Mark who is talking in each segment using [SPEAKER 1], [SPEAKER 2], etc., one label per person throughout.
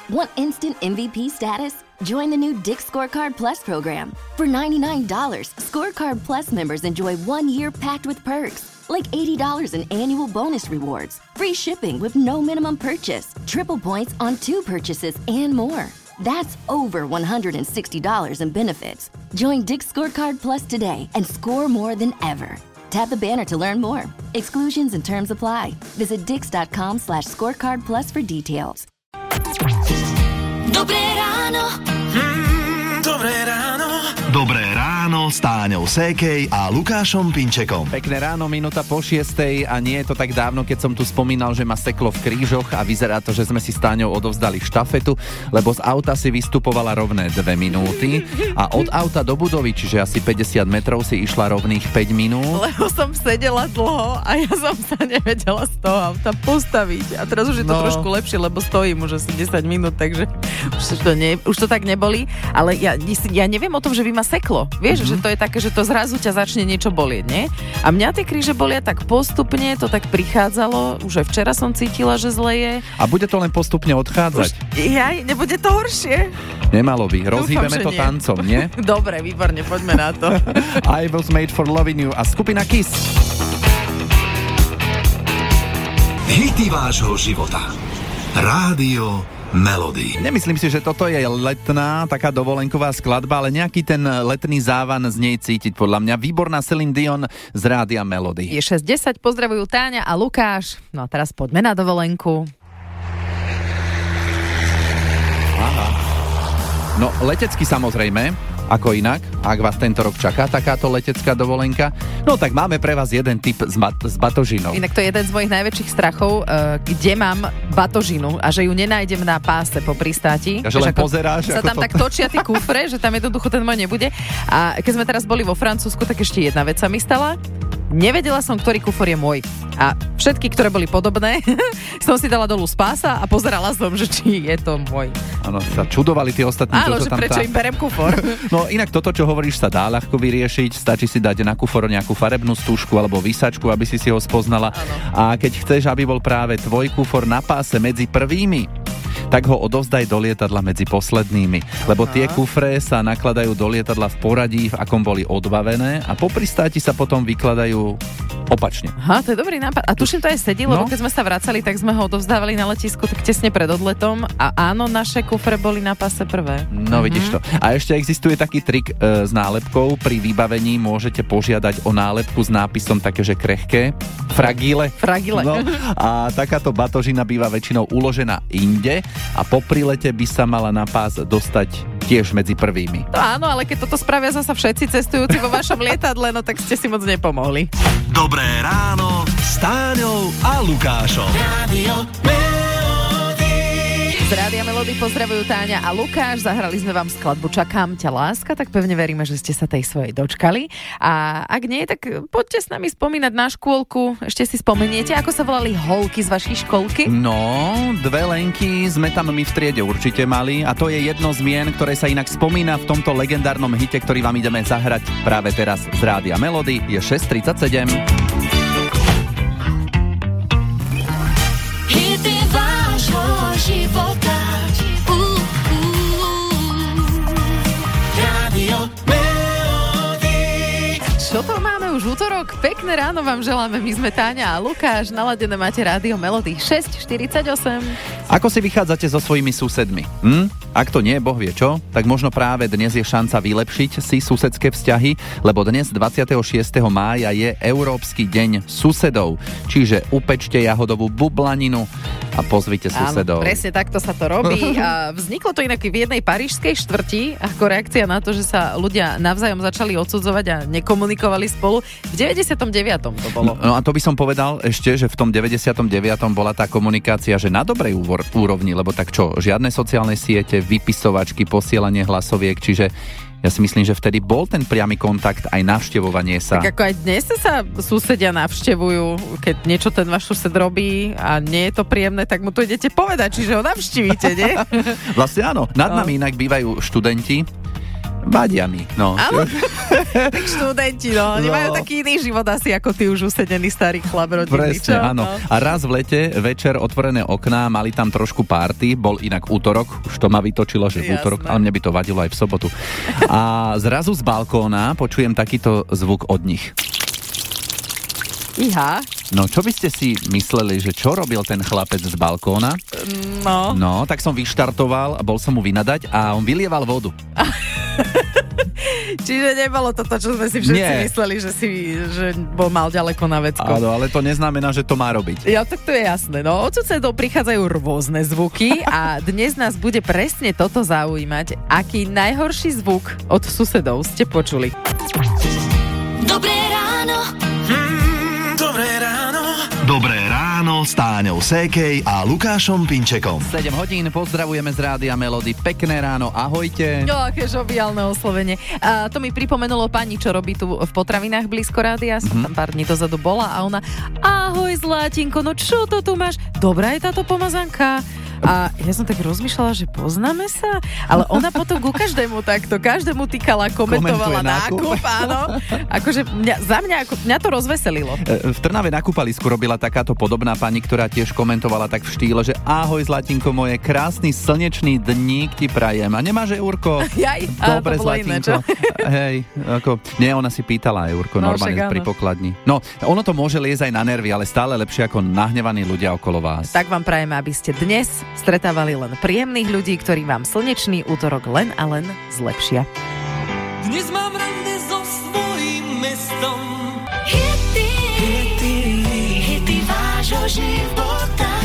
[SPEAKER 1] Want instant MVP status? Join the new Dick's Scorecard Plus program. For $99, Scorecard Plus members enjoy 1 year packed with perks, like $80 in annual bonus rewards, free shipping with no minimum purchase, triple points on 2 purchases, and more. That's over $160 in benefits. Join Dick's Scorecard Plus today and score more than ever. Tap the banner to learn more. Exclusions and terms apply. Visit dix.com/scorecardplus for details.
[SPEAKER 2] Dobré ráno.
[SPEAKER 3] Dobré ráno.
[SPEAKER 4] Dobré ráno s Táňou Sékej a Lukášom Pinčekom.
[SPEAKER 5] Pekné ráno, minúta po 6:00 a nie je to tak dávno, keď som tu spomínal, že ma seklo v krížoch a vyzerá to, že sme si s Táňou odovzdali štafetu, lebo z auta si vystupovala rovné 2 minúty a od auta do budovy, čiže asi 50 metrov si išla rovných 5 minút.
[SPEAKER 6] Lebo som sedela dlho a ja som sa nevedela z toho auta postaviť. A teraz už je to trošku lepšie, lebo stojím už asi 10 minút, takže už to tak neboli. Ale ja neviem o tom, že by ma seklo. Vieš, že to je také, že to zrazu ťa začne niečo bolieť, nie? A mňa tie kríže bolia tak postupne, to tak prichádzalo. Už aj včera som cítila, že zle je.
[SPEAKER 5] A bude to len postupne odchádzať?
[SPEAKER 6] Nebude to horšie?
[SPEAKER 5] Nemalo by. Rozhýbeme to nie. Tancom, nie?
[SPEAKER 6] Dobre, výborne, poďme na to.
[SPEAKER 5] I was made for loving you a skupina Kiss.
[SPEAKER 4] Hity vášho života. Rádio Melody.
[SPEAKER 5] Nemyslím si, že toto je letná, taká dovolenková skladba, ale nejaký ten letný závan z nej cítiť podľa mňa. Výborná Celine Dion z Rádia Melody.
[SPEAKER 6] Je 6:10, pozdravujú Táňa a Lukáš. No a teraz poďme na dovolenku.
[SPEAKER 5] Aha. No letecky samozrejme, ako inak, ak vás tento rok čaká takáto letecká dovolenka, no tak máme pre vás jeden tip s batožinou.
[SPEAKER 6] Inak to je jeden z mojich najväčších strachov, kde mám batožinu a že ju nenájdem na páse po pristáti.
[SPEAKER 5] A že len pozeráš.
[SPEAKER 6] Sa tam tak točia tie kufre, že tam jednoducho ten môj nebude. A keď sme teraz boli vo Francúzsku, tak ešte jedna vec sa mi stala. Nevedela som, ktorý kufor je môj. A všetky, ktoré boli podobné, som si dala dolu z pása a pozerala som, že či je to môj.
[SPEAKER 5] Áno, sa čudovali tí ostatní.
[SPEAKER 6] Áno, že prečo im berem kufor.
[SPEAKER 5] No inak toto, čo hovoríš, sa dá ľahko vyriešiť. Stačí si dať na kufor nejakú farebnú stúžku alebo vysačku, aby si ho spoznala.
[SPEAKER 6] Áno.
[SPEAKER 5] A keď chceš, aby bol práve tvoj kufor na páse medzi prvými, tak ho odovzdaj do lietadla medzi poslednými. Lebo tie kufre sa nakladajú do lietadla v poradí, v akom boli odbavené a po pristáti sa potom vykladajú opačne.
[SPEAKER 6] Aha, to je dobrý nápad. A tuším to aj sedí, lebo keď sme sa vracali, tak sme ho odovzdávali na letisku tak tesne pred odletom a áno, naše kufre boli na páse prvé. No
[SPEAKER 5] vidíš to. A ešte existuje taký trik s nálepkou. Pri vybavení môžete požiadať o nálepku s nápisom také, že krehké. Fragile. No, a takáto batožina býva väčšinou uložená inde a po prilete by sa mala na pás dostať tiež medzi prvými.
[SPEAKER 6] No áno, ale keď toto spravia zasa všetci cestujúci vo vašom lietadle, no tak ste si moc nepomohli.
[SPEAKER 4] Dobré ráno s Táňou a Lukášom.
[SPEAKER 3] Rádio Melody.
[SPEAKER 6] Z Rádia Melody pozdravujú Táňa a Lukáš. Zahrali sme vám skladbu Čakám ťa láska, tak pevne veríme, že ste sa tej svojej dočkali. A ak nie, tak poďte s nami spomínať na škôlku. Ešte si spomeniete, ako sa volali holky z vašej školky?
[SPEAKER 5] No, 2 Lenky sme tam my v triede určite mali a to je jedno z mien, ktoré sa inak spomína v tomto legendárnom hite, ktorý vám ideme zahrať práve teraz z Rádia Melody. Je 6:37.
[SPEAKER 2] Hity vášho života.
[SPEAKER 3] Rádio Melody.
[SPEAKER 6] Čo to máme už útorok? Pekné ráno vám želáme, my sme Táňa a Lukáš, naladené máte Rádio Melody 6:48.
[SPEAKER 5] Ako si vychádzate so svojimi susedmi? Ak to nie, Boh vie čo, tak možno práve dnes je šanca vylepšiť si susedské vzťahy, lebo dnes 26. mája je Európsky deň susedov. Čiže upečte jahodovú bublaninu a pozvite susedov.
[SPEAKER 6] Áno, presne takto sa to robí. A vzniklo to inak v jednej parížskej štvrti ako reakcia na to, že sa ľudia navzájom začali odsudzovať a nekomunikovali spolu. V 99. to bolo.
[SPEAKER 5] No a to by som povedal ešte, že v tom 99. bola tá komunikácia, že na dobrej úrovni, lebo tak čo, žiadne sociálne siete, vypisovačky, posielanie hlasoviek, čiže ja si myslím, že vtedy bol ten priamy kontakt aj navštevovanie sa.
[SPEAKER 6] Tak ako aj dnes sa susedia navštevujú, keď niečo ten váš sused robí a nie je to príjemné, tak mu to idete povedať, čiže ho navštívite, nie?
[SPEAKER 5] Vlastne áno, nad nami inak bývajú študenti, Vadia mi, no.
[SPEAKER 6] Áno, tak študenti, no. Nemajú taký iný život asi ako ty už usedený starý chlap rodinný.
[SPEAKER 5] Presne, áno. A raz v lete, večer, otvorené okná, mali tam trošku party, bol inak útorok, už to ma vytočilo, že v útorok, ale mne by to vadilo aj v sobotu. A zrazu z balkóna počujem takýto zvuk od nich.
[SPEAKER 6] Iha.
[SPEAKER 5] No, čo by ste si mysleli, že čo robil ten chlapec z balkóna? No, tak som vyštartoval, bol som mu vynadať a on vylieval vodu.
[SPEAKER 6] Čiže nebolo toto, čo sme si všetci mysleli, že bol mal ďaleko na vecko.
[SPEAKER 5] Áno, ale to neznamená, že to má robiť.
[SPEAKER 6] Ja, tak to je jasné. No, od susedov prichádzajú rôzne zvuky a dnes nás bude presne toto zaujímať. Aký najhorší zvuk od susedov ste počuli?
[SPEAKER 2] Dobré ráno.
[SPEAKER 3] Dobré ráno.
[SPEAKER 4] Dobré ráno s Táňou Sékej a Lukášom Pinčekom.
[SPEAKER 5] 7 hodín, pozdravujeme z Rádia Melody. Pekné ráno, ahojte.
[SPEAKER 6] No, aké žoviálne oslovenie. A to mi pripomenulo pani, čo robí tu v potravinách blízko rádia. Som tam pár dní dozadu bola a ona: ahoj Zlatinko, no čo to tu máš? Dobrá je táto pomazanka. A ja som tak rozmýšľala, že poznáme sa, ale ona potom ku každému takto, každému týkala, komentovala nákup, áno. Akože mňa to rozveselilo.
[SPEAKER 5] V Trnave na kúpalisku robila takáto podobná pani, ktorá tiež komentovala tak v štýle, že ahoj Zlatinko moje, krásny slnečný dník ti prajem. A nemáš eurko? Dobre, Zlatinko. Hej, nie, ona si pýtala eurko, normálne pri pokladni. No, ono to môže liezť aj na nervy, ale stále lepšie ako nahnevaní ľudia okolo vás.
[SPEAKER 6] Tak vám prajeme, aby ste dnes stretávali len príjemných ľudí, ktorí vám slnečný útorok len a len zlepšia.
[SPEAKER 3] Dnes mám rande so svojím mestom.
[SPEAKER 2] Hity vášho života.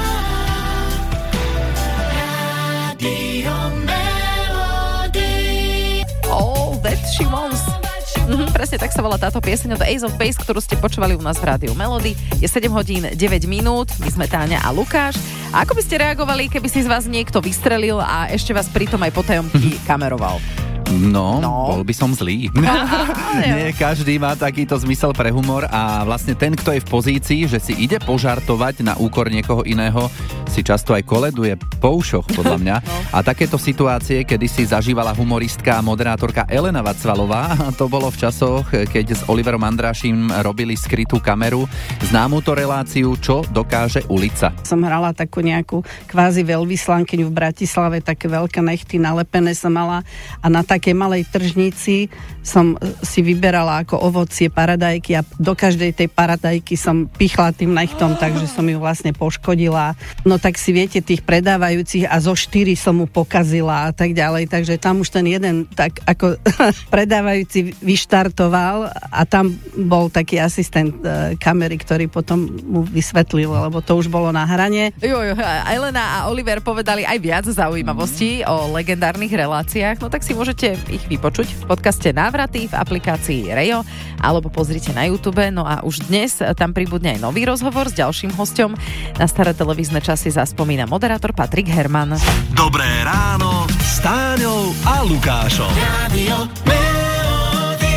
[SPEAKER 2] Radio Melody.
[SPEAKER 6] All that she wants. Presne tak sa volá táto pieseň od Ace of Base, ktorú ste počúvali u nás v Rádiu Melody. Je 7 hodín 9 minút, my sme Táňa a Lukáš. A ako by ste reagovali, keby si z vás niekto vystrelil a ešte vás pritom aj potajomky kameroval?
[SPEAKER 5] No, bol by som zlý. Nie, každý má takýto zmysel pre humor a vlastne ten, kto je v pozícii, že si ide požartovať na úkor niekoho iného, si často aj koleduje po ušoch, podľa mňa. A takéto situácie, kedy si zažívala humoristka a moderátorka Elena Vacvalová, to bolo v časoch, keď s Oliverom Andrášim robili skrytú kameru, známu to reláciu Čo dokáže ulica.
[SPEAKER 7] Som hrala takú nejakú kvázi veľvyslankyňu v Bratislave, také veľké nechty nalepené som mala a na takej malej tržnici som si vyberala ako ovocie paradajky a do každej tej paradajky som pichla tým nechtom, takže som ju vlastne poškodila. No tak si viete, tých predávajúcich a zo 4 som mu pokazila a tak ďalej, takže tam už ten jeden tak ako predávajúci vyštartoval a tam bol taký asistent kamery, ktorý potom mu vysvetlil, lebo to už bolo na hrane.
[SPEAKER 6] Elena a Oliver povedali aj viac zaujímavostí o legendárnych reláciách, no tak si môžete ich vypočuť v podcaste Návraty v aplikácii Rejo alebo pozrite na YouTube. No a už dnes tam pribudne aj nový rozhovor s ďalším hosťom. Na staré televízne časy zaspomína moderátor Patrik Herman.
[SPEAKER 4] Dobré ráno s Táňou a Lukášom.
[SPEAKER 3] Radio Melody.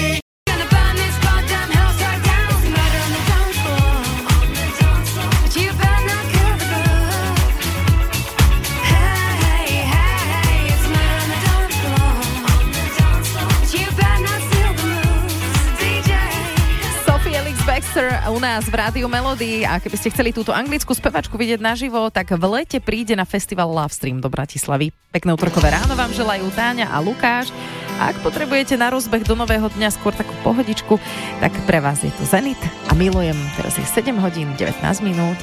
[SPEAKER 6] U nás v Rádiu Melody a keby ste chceli túto anglickú spevačku vidieť naživo, tak v lete príde na festival Love Stream do Bratislavy. Pekné útorkové ráno vám želajú Táňa a Lukáš. A ak potrebujete na rozbeh do nového dňa skôr takú pohodičku, tak pre vás je to Zenit a milujem. Teraz je 7 hodín 19 minút.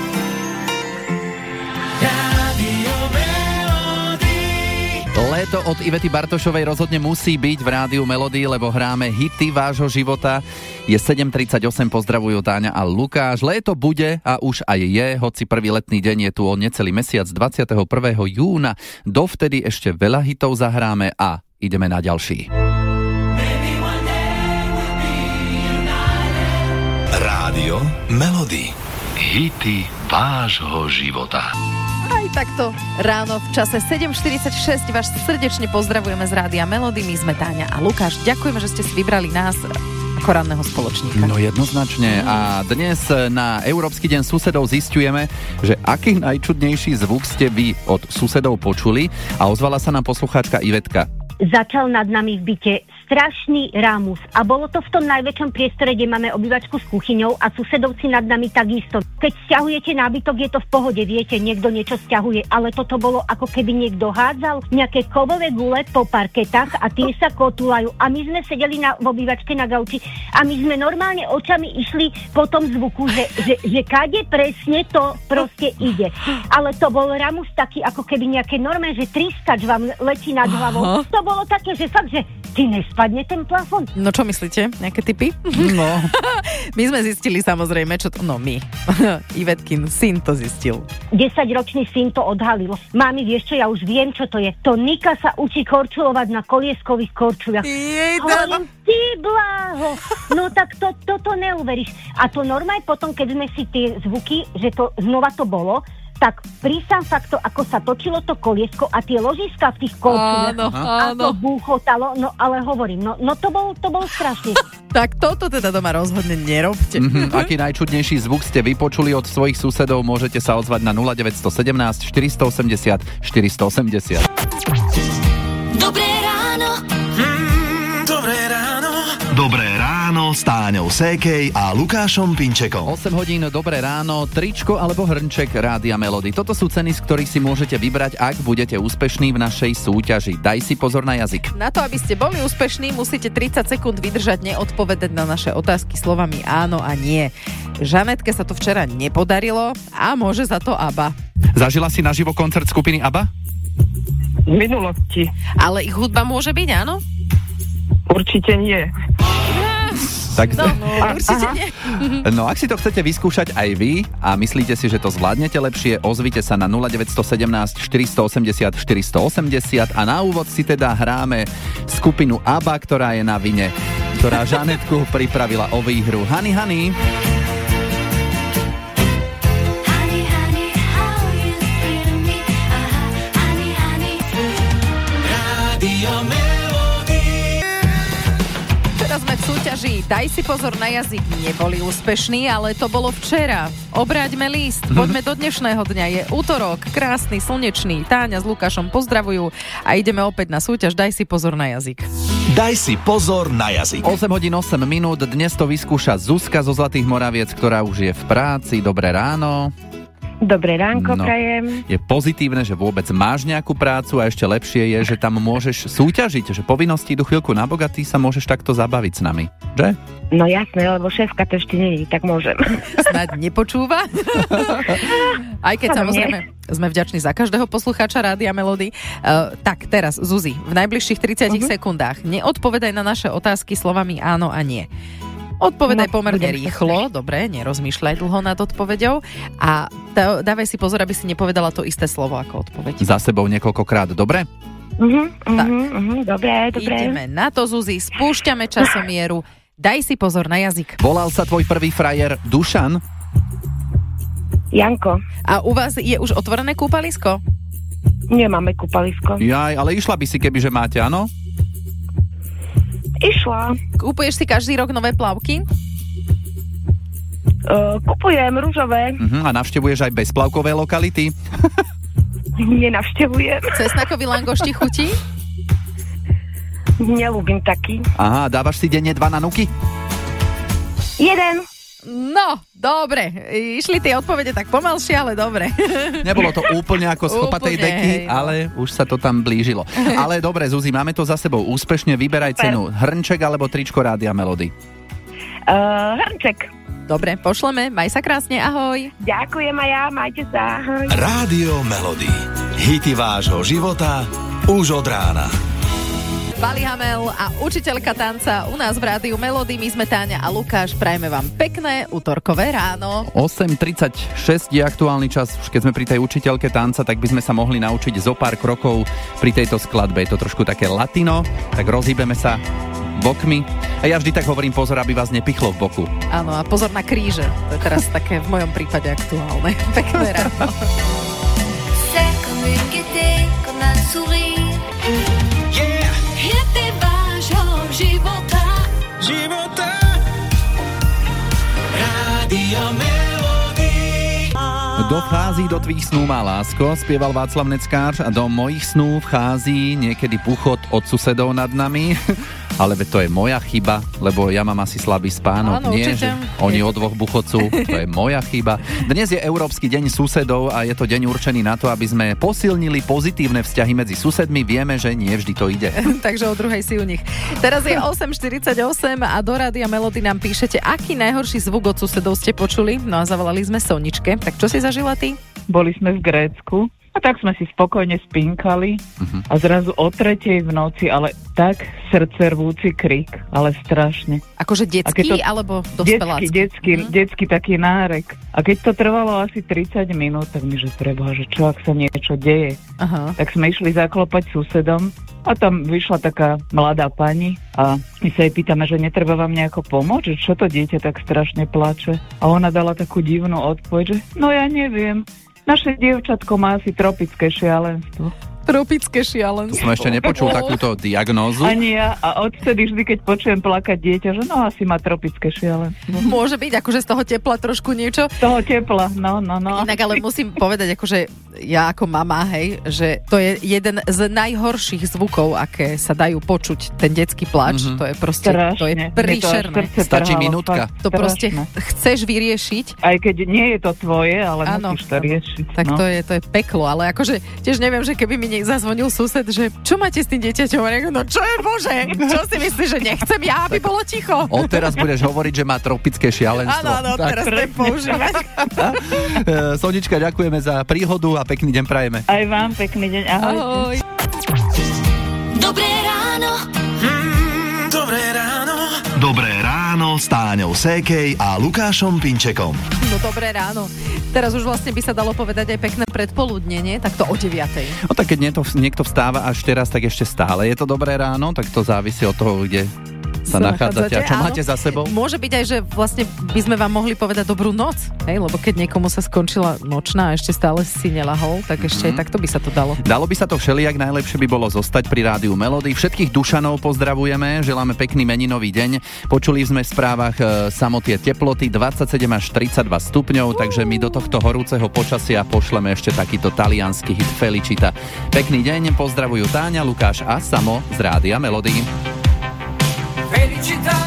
[SPEAKER 5] Leto od Ivety Bartošovej rozhodne musí byť v Rádiu Melody, lebo hráme hity vášho života. Je 7.38, pozdravujú Táňa a Lukáš. Léto bude a už aj je, hoci prvý letný deň je tu o necelý mesiac 21. júna. Dovtedy ešte veľa hitov zahráme a ideme na ďalší.
[SPEAKER 4] Rádio Melody. Hity vášho života.
[SPEAKER 6] Aj takto ráno v čase 7.46 vás srdečne pozdravujeme z Rádia Melody. My sme Táňa a Lukáš. Ďakujeme, že ste si vybrali nás ako ranného spoločníka.
[SPEAKER 5] No jednoznačne. A dnes na Európsky deň susedov zisťujeme, že aký najčudnejší zvuk ste vy od susedov počuli a ozvala sa nám poslucháčka Ivetka.
[SPEAKER 8] začal nad nami v byte strašný rámus. A bolo to v tom najväčšom priestore, kde máme obývačku s kuchyňou a susedovci nad nami takisto. Keď sťahujete nábytok, je to v pohode, viete, niekto niečo sťahuje, ale toto bolo ako keby niekto hádzal nejaké kovové gule po parketách a tie sa kotulajú. A my sme sedeli v obývačke na gauči a my sme normálne očami išli po tom zvuku, že kade presne to proste ide. Ale to bol ramus taký ako keby nejaké normálne, že trískač vám letí nad hlavou. To bolo také, že fakt, že ty nespadne ten plafón.
[SPEAKER 6] No čo myslíte? Nejaké tipy?
[SPEAKER 5] No.
[SPEAKER 6] My sme zistili samozrejme, čo to... No my. Ivetkin syn to zistil.
[SPEAKER 8] 10-ročný syn to odhalil. Mami, vieš čo, ja už viem, čo to je. To Nika sa učí korčulovať na kolieskových korčuliach. Hovorím, ty bláho. No tak toto neuveríš. A to normálne potom, keď sme si tie zvuky, že to znova to bolo, tak prísam fakt to, ako sa točilo to koliesko a tie ložiska v tých kolčuniach. A to búchotalo, no ale hovorím, no to bol strašný.
[SPEAKER 6] Tak toto teda doma rozhodne nerobte.
[SPEAKER 5] Aký najčudnejší zvuk ste vypočuli od svojich susedov, môžete sa ozvať na 0917 480 480.
[SPEAKER 2] Dobré ráno.
[SPEAKER 4] Dobré ráno. Dobré ráno s Táňou Sékej a Lukášom Pinčekom.
[SPEAKER 5] 8 hodín, dobré ráno, tričko alebo hrnček Rádia Melody. Toto sú ceny, z ktorých si môžete vybrať, ak budete úspešní v našej súťaži. Daj si pozor na jazyk.
[SPEAKER 6] Na to, aby ste boli úspešní, musíte 30 sekúnd vydržať neodpovedať na naše otázky slovami áno a nie. Žanetke sa to včera nepodarilo a môže za to ABBA.
[SPEAKER 5] Zažila si naživo koncert skupiny ABBA?
[SPEAKER 9] V minulosti.
[SPEAKER 6] Ale ich hudba môže byť, áno?
[SPEAKER 9] Určite nie.
[SPEAKER 5] Tak...
[SPEAKER 6] určite nie.
[SPEAKER 5] No, ak si to chcete vyskúšať aj vy a myslíte si, že to zvládnete lepšie, ozvite sa na 0917 480 480 a na úvod si teda hráme skupinu ABBA, ktorá je na vine, ktorá Žanetku pripravila o výhru. Honey, honey.
[SPEAKER 6] Súťaži Daj si pozor na jazyk neboli úspešní, ale to bolo včera. Obráťme list, poďme do dnešného dňa. Je útorok, krásny, slnečný. Táňa s Lukášom pozdravujú a ideme opäť na súťaž Daj si pozor na jazyk.
[SPEAKER 4] Daj si pozor na jazyk.
[SPEAKER 5] 8 hodín 8 minút, dnes to vyskúša Zuzka zo Zlatých Moraviec, ktorá už je v práci. Dobré ráno.
[SPEAKER 9] Dobré ránko, prajem.
[SPEAKER 5] Je pozitívne, že vôbec máš nejakú prácu a ešte lepšie je, že tam môžeš súťažiť, že povinnosti idú chvíľku na bok a ty sa môžeš takto zabaviť s nami, že?
[SPEAKER 9] No jasné, lebo šéfka to ešte nie je, tak môžem.
[SPEAKER 6] Snáď nepočúva. Aj keď samozrejme sme vďační za každého poslucháča Rádia Melody. Tak teraz, Zuzi, v najbližších 30 sekundách neodpovedaj na naše otázky slovami áno a nie. Odpovedaj pomerne rýchlo, dobre, nerozmýšľaj dlho nad odpoveďou a dávaj si pozor, aby si nepovedala to isté slovo ako odpoveď.
[SPEAKER 5] Za sebou niekoľkokrát, dobre?
[SPEAKER 9] Dobre.
[SPEAKER 6] Ideme na to, Zuzi, spúšťame časomieru, daj si pozor na jazyk.
[SPEAKER 5] Volal sa tvoj prvý frajer Dušan?
[SPEAKER 9] Janko.
[SPEAKER 6] A u vás je už otvorené kúpalisko?
[SPEAKER 9] Nemáme kúpalisko.
[SPEAKER 5] Jaj, ale išla by si, kebyže máte, áno?
[SPEAKER 9] Išla.
[SPEAKER 6] Kúpuješ si každý rok nové plavky?
[SPEAKER 9] Kupujem ružové.
[SPEAKER 5] A navštevuješ aj bezplavkové lokality?
[SPEAKER 9] Nenavštevujem.
[SPEAKER 6] Cesnakový langoš ti chutí?
[SPEAKER 9] Nelúbim taký.
[SPEAKER 5] Aha, dávaš si denne 2 na nuky?
[SPEAKER 9] 1.
[SPEAKER 6] No, dobre. Išli tie odpovede tak pomalšie, ale dobre.
[SPEAKER 5] Nebolo to úplne ako z chlpatej deky, ale už sa to tam blížilo. Ale dobre, Zuzi, máme to za sebou úspešne. Vyberaj cenu. Hrnček alebo tričko Rádia Melody?
[SPEAKER 9] Hrnček.
[SPEAKER 6] Dobre, pošleme. Maj sa krásne, ahoj.
[SPEAKER 9] Ďakujem aj ja, majte sa, ahoj.
[SPEAKER 4] Rádio Melody. Hity vášho života už od rána.
[SPEAKER 6] Bali Hamel a učiteľka tanca u nás v Rádiu Melody. My sme Táňa a Lukáš. Prajeme vám pekné utorkové ráno.
[SPEAKER 5] 8:36 je aktuálny čas. Už keď sme pri tej učiteľke tanca, tak by sme sa mohli naučiť zo pár krokov pri tejto skladbe. Je to trošku také latino, tak rozhýbeme sa bokmi. A ja vždy tak hovorím pozor, aby vás nepichlo v boku.
[SPEAKER 6] Áno, a pozor na kríže. To je teraz také v mojom prípade aktuálne. Pekné ráno.
[SPEAKER 2] C'est comme une gaieté, comme un sourire. Hity vášho života. Rádio Melody.
[SPEAKER 5] Kto vchází do tvých snú, má lásko, spieval Václav Neckář, a do mojich snú vchází niekedy puchot od susedov nad nami. Ale to je moja chyba, lebo ja mám asi slabý spánok.
[SPEAKER 6] Áno,
[SPEAKER 5] nie,
[SPEAKER 6] určite.
[SPEAKER 5] že oni o dvoch buchocú, to je moja chyba. Dnes je Európsky deň susedov a je to deň určený na to, aby sme posilnili pozitívne vzťahy medzi susedmi. Vieme, že nie vždy to ide.
[SPEAKER 6] Takže o druhej si u nich. Teraz je 8:48 a do Rádia Melody nám píšete, aký najhorší zvuk od susedov ste počuli. No a zavolali sme Soničke. Tak čo si zažila ty?
[SPEAKER 10] Boli sme v Grécku a tak sme si spokojne spinkali a zrazu o 3:00 v noci, ale tak srdcervúci krik, ale strašne.
[SPEAKER 6] Akože detský alebo dospelácky?
[SPEAKER 10] Detský taký nárek. A keď to trvalo asi 30 minút, tak mi, že preboha, že čo ak sa niečo deje.
[SPEAKER 6] Aha.
[SPEAKER 10] Tak sme išli zaklopať susedom a tam vyšla taká mladá pani a my sa jej pýtame, že netreba vám nejako pomôcť, že čo to dieťa tak strašne plače. A ona dala takú divnú odpoveď, že no ja neviem, naše dievčatko má asi tropické šialenstvo.
[SPEAKER 6] Tropické šialenstvo.
[SPEAKER 5] Som ešte nepočul takúto diagnózu.
[SPEAKER 10] Ani ja. A odtedy vždy, keď počujem plakať dieťa, že no asi má tropické šialenstvo.
[SPEAKER 6] Môže byť akože z toho tepla trošku niečo.
[SPEAKER 10] Z toho tepla, no.
[SPEAKER 6] Inak ale musím povedať, akože ja ako mama, hej, že to je jeden z najhorších zvukov, aké sa dajú počuť. Ten detský pláč, to je proste,
[SPEAKER 10] strašne.
[SPEAKER 6] to je príšerné.
[SPEAKER 5] Stačí minútka.
[SPEAKER 6] To proste chceš vyriešiť.
[SPEAKER 10] Aj keď nie je to tvoje, ale musíš to riešiť.
[SPEAKER 6] Tak to je peklo, ale akože tiež neviem, že keby mi zazvonil sused, že čo máte s tým dieťaťom? No čo je bože? Čo si myslíš, že nechcem ja, aby bolo ticho?
[SPEAKER 5] Odteraz budeš hovoriť, že má tropické šialenstvo.
[SPEAKER 6] Áno, teraz to používať.
[SPEAKER 5] Sonička, ďakujeme za príhodu a pekný deň prajeme.
[SPEAKER 10] Aj vám pekný deň, ahoj.
[SPEAKER 2] Dobré ráno.
[SPEAKER 4] Dobré ráno. Dobré ráno s Táňou Sékej a Lukášom Pinčekom.
[SPEAKER 6] No dobré ráno. Teraz už vlastne by sa dalo povedať aj pekné predpoludne, nie? Tak to o 9:00.
[SPEAKER 5] No tak keď niekto vstáva až teraz, tak ešte stále je to dobré ráno, tak to závisí od toho, kde sa nachádzate a čo máte za sebou.
[SPEAKER 6] Môže byť aj, že vlastne by sme vám mohli povedať dobrú noc, hej? Lebo keď niekomu sa skončila nočná a ešte stále si nelahol, tak ešte aj takto by sa to dalo.
[SPEAKER 5] Dalo by sa to všelijak, najlepšie by bolo zostať pri rádiu Melody. Všetkých Dušanov pozdravujeme, želáme pekný meninový deň. Počuli sme v správach samotie teploty 27 až 32 stupňov, takže my do tohto horúceho počasia pošleme ešte takýto taliansky hit Felicita. Pekný deň, pozdravujú Táňa, Lukáš a Samo z rádia Melody.
[SPEAKER 3] Felicità